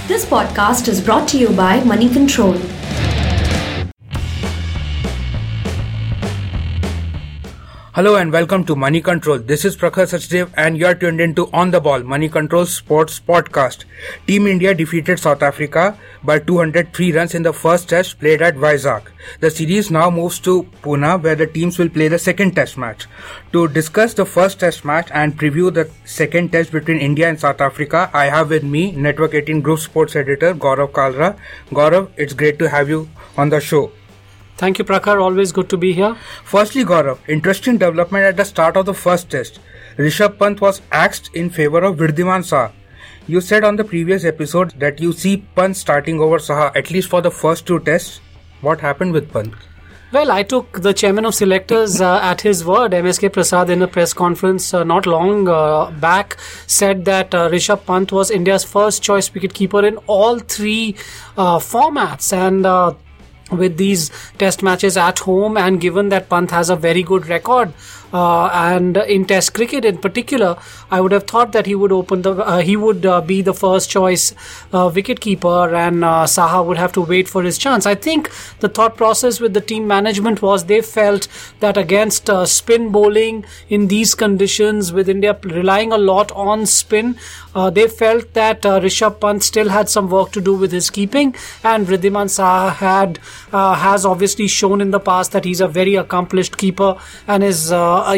This podcast is brought to you by Money Control. Hello and welcome to Money Control. This is Prakhar Sachdev and you are tuned into On the Ball, Money Control Sports Podcast. Team India defeated South Africa by 203 runs in the first test played at Vizag. The series now moves to Pune where the teams will play the second test match. To discuss the first test match and preview the second test between India and South Africa, I have with me Network 18 Group Sports Editor Gaurav Kalra. Gaurav, it's great to have you on the show. Thank you, Prakhar. Always good to be here. Firstly, Gaurav, interesting development at the start of the first test. Rishabh Pant was axed in favour of Wriddhiman Saha. You said on the previous episode that you see Pant starting over Saha at least for the first two tests. What happened with Pant? Well, I took the chairman of selectors at his word. MSK Prasad in a press conference not long back said that Rishabh Pant was India's first choice wicketkeeper in all three formats. And with these test matches at home, and given that Pant has a very good record and in test cricket in particular, I would have thought that he would be the first choice wicketkeeper, and Saha would have to wait for his chance. I think the thought process with the team management was they felt that against spin bowling in these conditions, with India relying a lot on spin, they felt that Rishabh Pant still had some work to do with his keeping, and Wriddhiman Saha has obviously shown in the past that he's a very accomplished keeper and is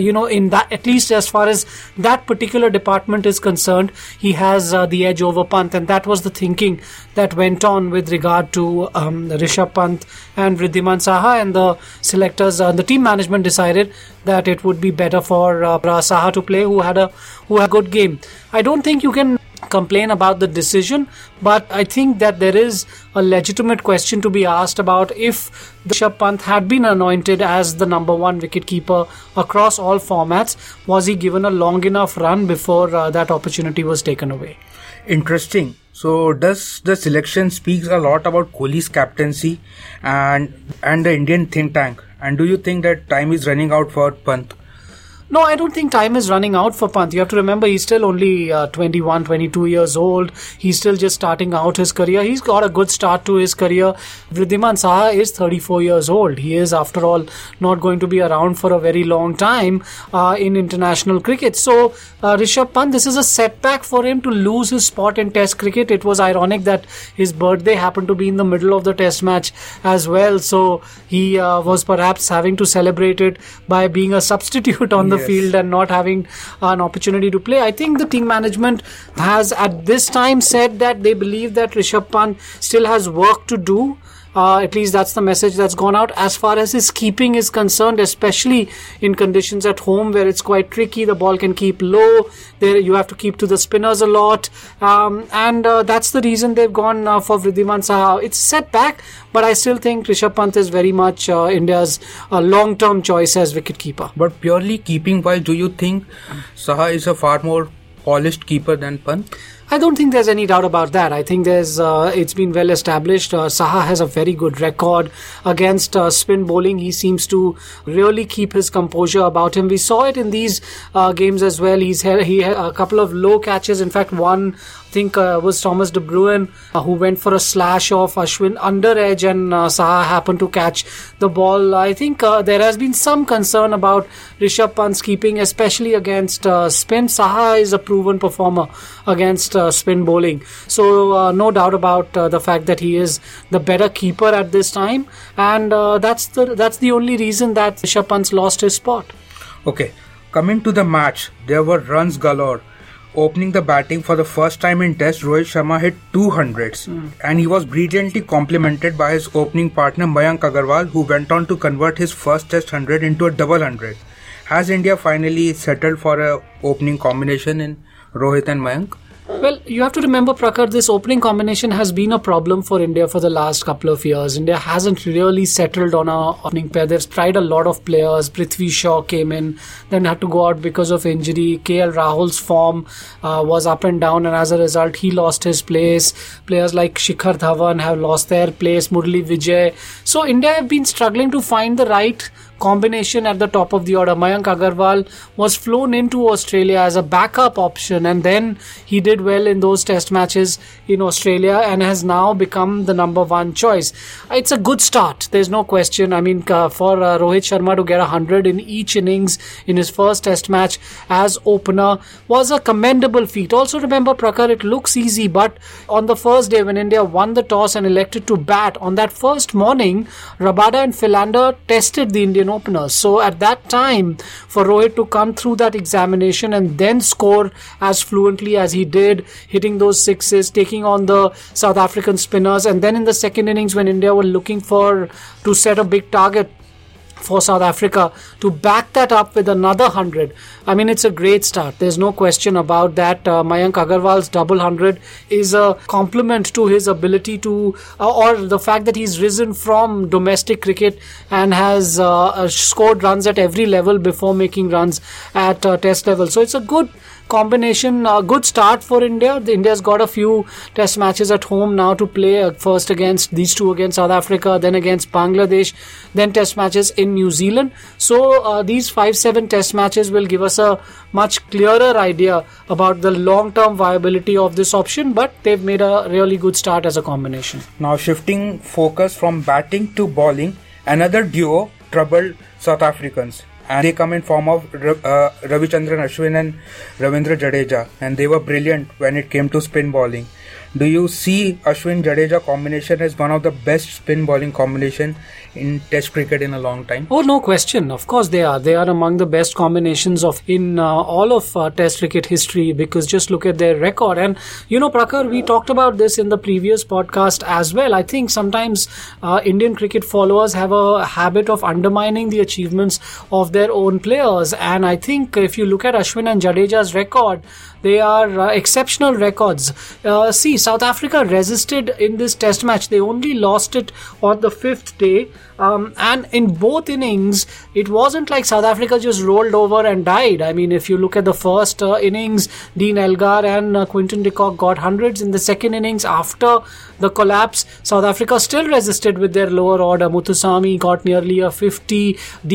in that, at least as far as that particular department is concerned, he has the edge over Pant, and that was the thinking that went on with regard to Rishabh Pant and Wriddhiman Saha, and the selectors, the team management decided that it would be better for Saha to play, who had a good game. I don't think you can complain about the decision, but I think that there is a legitimate question to be asked about if Rishabh Pant had been anointed as the number one wicketkeeper across all formats. Was he given a long enough run before that opportunity was taken away? Interesting. So does the selection speaks a lot about Kohli's captaincy and the Indian think tank? And do you think that time is running out for Pant? No, I don't think time is running out for Pant. You have to remember he's still only 21, 22 years old. He's still just starting out his career. He's got a good start to his career. Wriddhiman Saha is 34 years old. He is, after all, not going to be around for a very long time in international cricket. So, Rishabh Pant, this is a setback for him to lose his spot in Test cricket. It was ironic that his birthday happened to be in the middle of the Test match as well. So, he was perhaps having to celebrate it by being a substitute on the field and not having an opportunity to play. I think the team management has at this time said that they believe that Rishabh Pant still has work to do. At least that's the message that's gone out. As far as his keeping is concerned, especially in conditions at home where it's quite tricky, the ball can keep low, there you have to keep to the spinners a lot, and that's the reason they've gone for Wriddhiman Saha. It's a setback, but I still think Rishabh Pant is very much India's long-term choice as wicketkeeper. But purely keeping-wise, do you think Saha is a far more polished keeper than Pant? I don't think there's any doubt about that. I think it's been well established. Saha has a very good record against spin bowling. He seems to really keep his composure about him. We saw it in these games as well. He had a couple of low catches. In fact, one I think was Thomas De Bruin who went for a slash of Ashwin under edge, and Saha happened to catch the ball. I think there has been some concern about Rishabh Pant's keeping, especially against spin. Saha is a proven performer against spin bowling. So no doubt about the fact that he is the better keeper at this time, and that's the only reason that Rishabh Pant's lost his spot. Okay, coming to the match, there were runs galore. Opening the batting for the first time in Test, Rohit Sharma hit 200s and he was brilliantly complimented by his opening partner Mayank Agarwal, who went on to convert his first Test 100 into a double 100. Has India finally settled for a opening combination in Rohit and Mayank? Well, you have to remember, Prakhar, this opening combination has been a problem for India for the last couple of years. India hasn't really settled on a opening pair. They've tried a lot of players. Prithvi Shaw came in, then had to go out because of injury. KL Rahul's form was up and down, and as a result, he lost his place. Players like Shikhar Dhawan have lost their place, Murali Vijay. So India have been struggling to find the right combination at the top of the order. Mayank Agarwal was flown into Australia as a backup option, and then he did well in those test matches in Australia and has now become the number one choice. It's a good start, there's no question. I mean, for Rohit Sharma to get 100 in each innings in his first test match as opener was a commendable feat. Also remember, Prakhar, it looks easy, but on the first day when India won the toss and elected to bat, on that first morning, Rabada and Philander tested the Indian openers. So at that time, for Rohit to come through that examination and then score as fluently as he did, hitting those sixes, taking on the South African spinners, and then in the second innings when India were looking to set a big target for South Africa, to back that up with another 100. I mean, it's a great start. There's no question about that. Mayank Agarwal's double 100 is a compliment to his ability to, or the fact that he's risen from domestic cricket and has scored runs at every level before making runs at test level. So it's a good combination, a good start for India. India's got a few test matches at home now to play, first against these two against South Africa, then against Bangladesh, then test matches in New Zealand. So these 5-7 test matches will give us a much clearer idea about the long-term viability of this option, but they've made a really good start as a combination. Now shifting focus from batting to bowling, another duo troubled South Africans. And they come in form of Ravichandran Ashwin and Ravindra Jadeja, and they were brilliant when it came to spin bowling. Do you see Ashwin-Jadeja combination as one of the best spin bowling combination in Test cricket in a long time? Oh, no question. Of course they are. They are among the best combinations in all of Test cricket history, because just look at their record. And, Prakhar, we talked about this in the previous podcast as well. I think sometimes Indian cricket followers have a habit of undermining the achievements of their own players. And I think if you look at Ashwin and Jadeja's record, they are exceptional records. See, South Africa resisted in this test match. They only lost it on the 5th day. And in both innings, it wasn't like South Africa just rolled over and died. I mean, if you look at the first innings, Dean Elgar and Quinton de Kock got hundreds. In the second innings, after the collapse, South Africa still resisted with their lower order. Muthusamy got nearly a 50.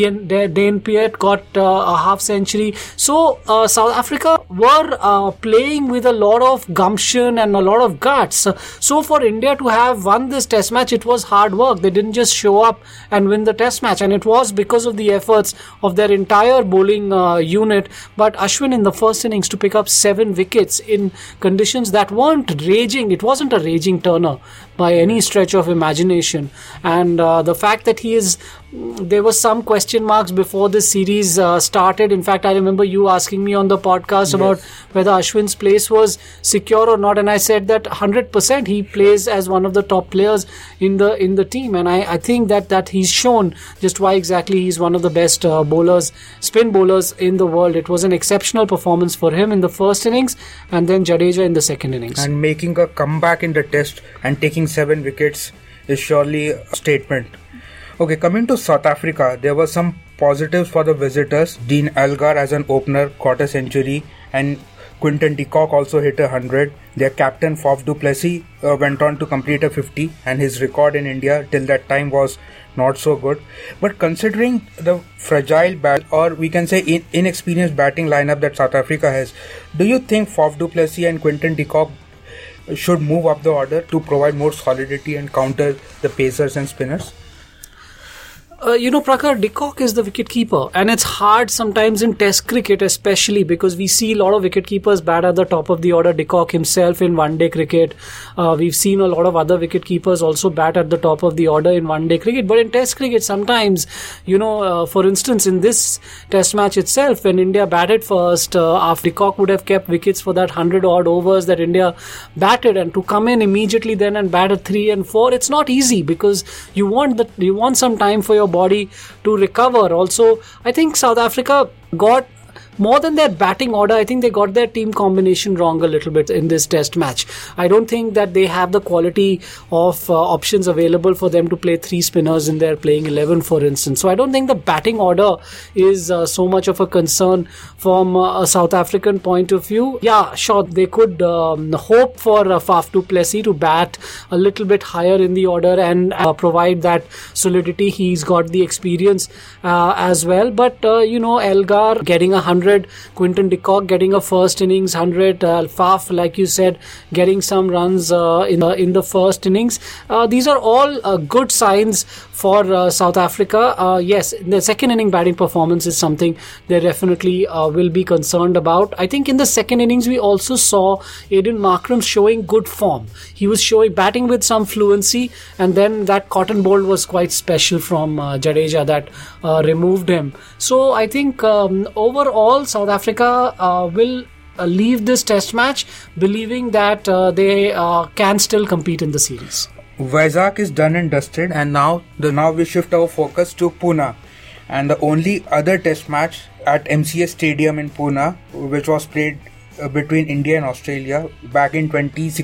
Dane Piet got a half century. So, South Africa were playing with a lot of gumption and a lot of guts. So, for India to have won this test match, it was hard work. They didn't just show up and win the test match, and it was because of the efforts of their entire bowling unit. But Ashwin in the first innings to pick up 7 wickets in conditions that weren't raging. It wasn't a raging turner by any stretch of imagination, and the fact that there was some question marks before this series started. In fact, I remember you asking me on the podcast about whether Ashwin's place was secure or not, and I said that 100% he plays as one of the top players in the team, and I think that he's shown just why exactly he's one of the best spin bowlers in the world. It was an exceptional performance for him in the first innings, and then Jadeja in the second innings. And making a comeback in the test and taking 7 wickets is surely a statement. Okay, coming to South Africa, there were some positives for the visitors. Dean Elgar as an opener got a century, and Quinton de Kock also hit 100. Their captain Faf du Plessis went on to complete a 50, and his record in India till that time was not so good. But considering the fragile or we can say inexperienced batting lineup that South Africa has, do you think Faf du Plessis and Quinton de Kock should move up the order to provide more solidity and counter the pacers and spinners? Prakhar, de Kock is the wicketkeeper, and it's hard sometimes in Test cricket, especially because we see a lot of wicketkeepers bat at the top of the order. De Kock himself in one-day cricket. We've seen a lot of other wicketkeepers also bat at the top of the order in one-day cricket. But in Test cricket, sometimes, for instance, in this Test match itself, when India batted first, after de Kock would have kept wickets for that 100-odd overs that India batted, and to come in immediately then and bat at 3 and 4, it's not easy because you want some time for your body to recover. Also, I think South Africa got more than their batting order, I think they got their team combination wrong a little bit in this test match. I don't think that they have the quality of options available for them to play 3 spinners in their playing 11, for instance. So I don't think the batting order is so much of a concern from a South African point of view. Yeah, sure, they could hope for Faf du Plessis to bat a little bit higher in the order and provide that solidity. He's got the experience as well. But, Elgar getting 100, Quinton de Kock getting a first innings 100, Faf, like you said, getting some runs in the first innings. These are all good signs for South Africa. Yes, the second inning batting performance is something they definitely will be concerned about. I think in the second innings we also saw Aiden Markram showing good form. He was batting with some fluency, and then that cotton bolt was quite special from Jadeja that removed him. So I think overall South Africa will leave this test match believing that they can still compete in the series. Vizag is done and dusted, and now we shift our focus to Pune. And the only other test match at MCA Stadium in Pune, which was played between India and Australia back in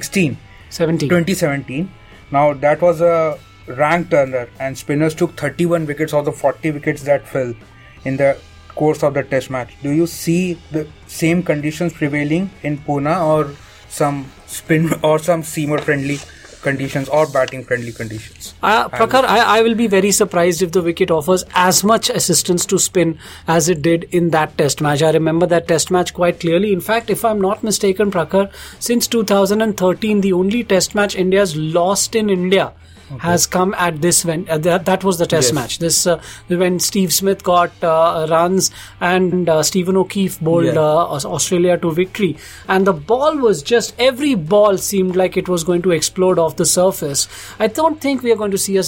2017. Now that was a rank turner, and spinners took 31 wickets of the 40 wickets that fell in the course of the test match. Do you see the same conditions prevailing in Pune, or some spin or some seamer friendly conditions or batting friendly conditions? Prakhar, I will be very surprised if the wicket offers as much assistance to spin as it did in that test match. I remember that test match quite clearly. In fact, if I'm not mistaken, Prakhar, since 2013, the only test match India's lost in India has come at this when that was the test match. This when Steve Smith got runs and Stephen O'Keefe bowled Australia to victory, and the ball was just, every ball seemed like it was going to explode off the surface. I don't think we are going to see a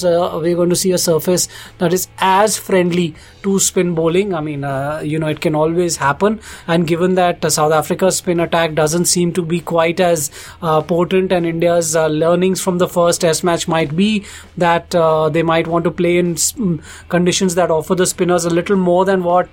surface that is as friendly to spin bowling. I mean, it can always happen, and given that South Africa's spin attack doesn't seem to be quite as potent, and India's learnings from the first test match might be that they might want to play in conditions that offer the spinners a little more than what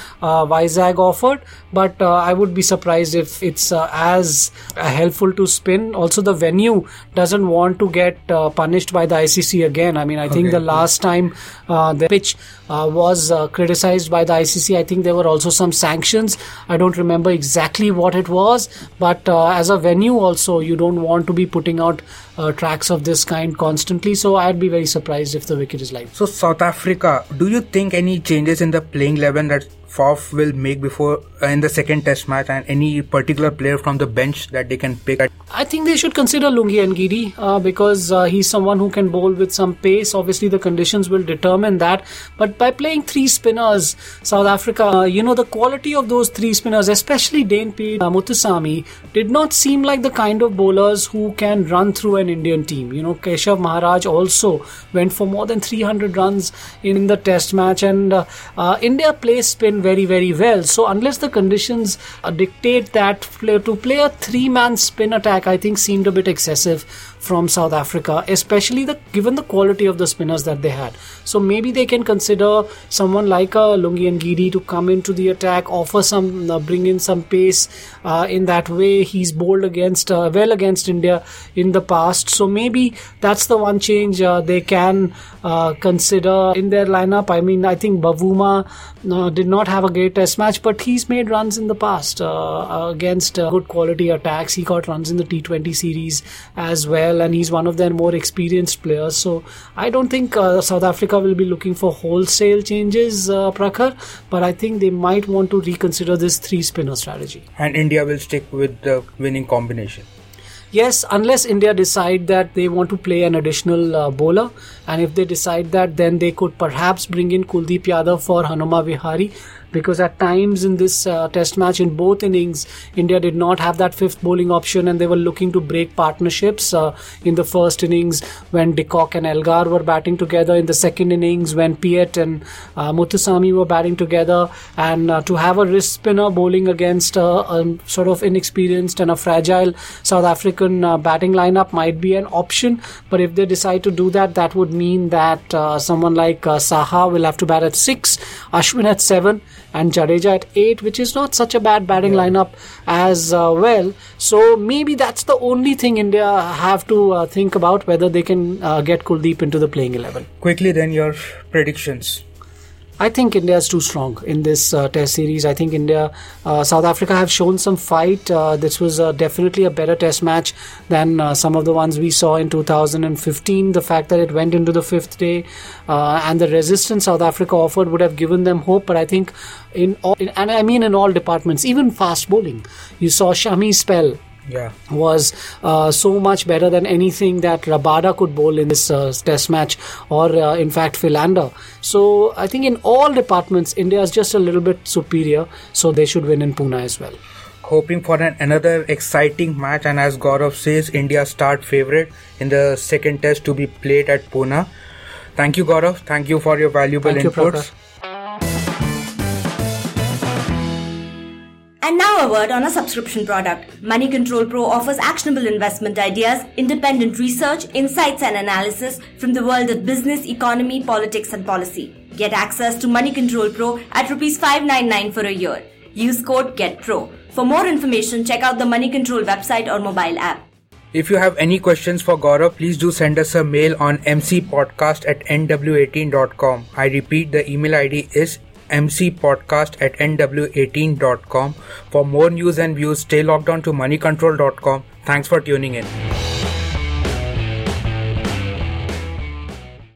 Vizag offered, but I would be surprised if it's as helpful to spin. Also, the venue doesn't want to get punished by the ICC again. I mean, I think the last time the pitch was criticized by the ICC, I think there were also some sanctions. I don't remember exactly what it was, but as a venue also, you don't want to be putting out tracks of this kind constantly. So I'd be very surprised if the wicket is live. So South Africa, do you think any changes in the playing 11 that Faf will make before in the second test match, and any particular player from the bench that they can pick? I think they should consider Lungi Ngidi because he's someone who can bowl with some pace. Obviously the conditions will determine that, but by playing 3 spinners, South Africa, the quality of those 3 spinners, especially Dane Pete, Muthusamy, did not seem like the kind of bowlers who can run through an Indian team. Keshav Maharaj also went for more than 300 runs in the test match, and India plays spin very, very well. So unless the conditions dictate that, to play a 3-man spin attack, I think seemed a bit excessive from South Africa, especially given the quality of the spinners that they had. So maybe they can consider someone like Lungi Ngidi to come into the attack, offer some, bring in some pace. In that way, he's bowled well against India in the past. So maybe that's the one change they can consider in their lineup. I mean, I think Bavuma did not have a great test match, but he's made runs in the past against good quality attacks. He got runs in the T20 series as well, and he's one of their more experienced players. So I don't think South Africa will be looking for wholesale changes, Prakhar, but I think they might want to reconsider this 3-spinner strategy. And India will stick with the winning combination. Yes, unless India decide that they want to play an additional bowler, and if they decide that, then they could perhaps bring in Kuldeep Yadav for Hanuma Vihari, because at times in this test match, in both innings, India did not have that 5th bowling option, and they were looking to break partnerships. In the first innings when de Kock and Elgar were batting together, in the second innings when Piet and Muthusamy were batting together, and to have a wrist spinner bowling against a sort of inexperienced and a fragile South African batting lineup might be an option. But if they decide to do that, that would mean that someone like Saha will have to bat at 6, Ashwin at 7, and Jadeja at 8, which is not such a bad batting lineup as well. So maybe that's the only thing India have to think about, whether they can get Kuldeep into the playing 11. Quickly then, your predictions. I think India is too strong in this test series. I think South Africa have shown some fight. This was definitely a better test match than some of the ones we saw in 2015. The fact that it went into the 5th day and the resistance South Africa offered would have given them hope. But I think in all departments, even fast bowling, you saw Shami's spell was so much better than anything that Rabada could bowl in this test match, or in fact Philander. So I think in all departments India is just a little bit superior, so they should win in Pune as well. Hoping for another exciting match, and as Gaurav says, India start favourite in the second test to be played at Pune. Thank you, Gaurav. Thank you for your valuable inputs. And now a word on a subscription product. Money Control Pro offers actionable investment ideas, independent research, insights and analysis from the world of business, economy, politics and policy. Get access to Money Control Pro at ₹599 for a year. Use code GETPRO. For more information, check out the Money Control website or mobile app. If you have any questions for Gaurav, please do send us a mail on mcpodcast@nw18.com. I repeat, the email ID is mcpodcast@nw18.com. For more news and views, stay logged on to moneycontrol.com. Thanks for tuning in.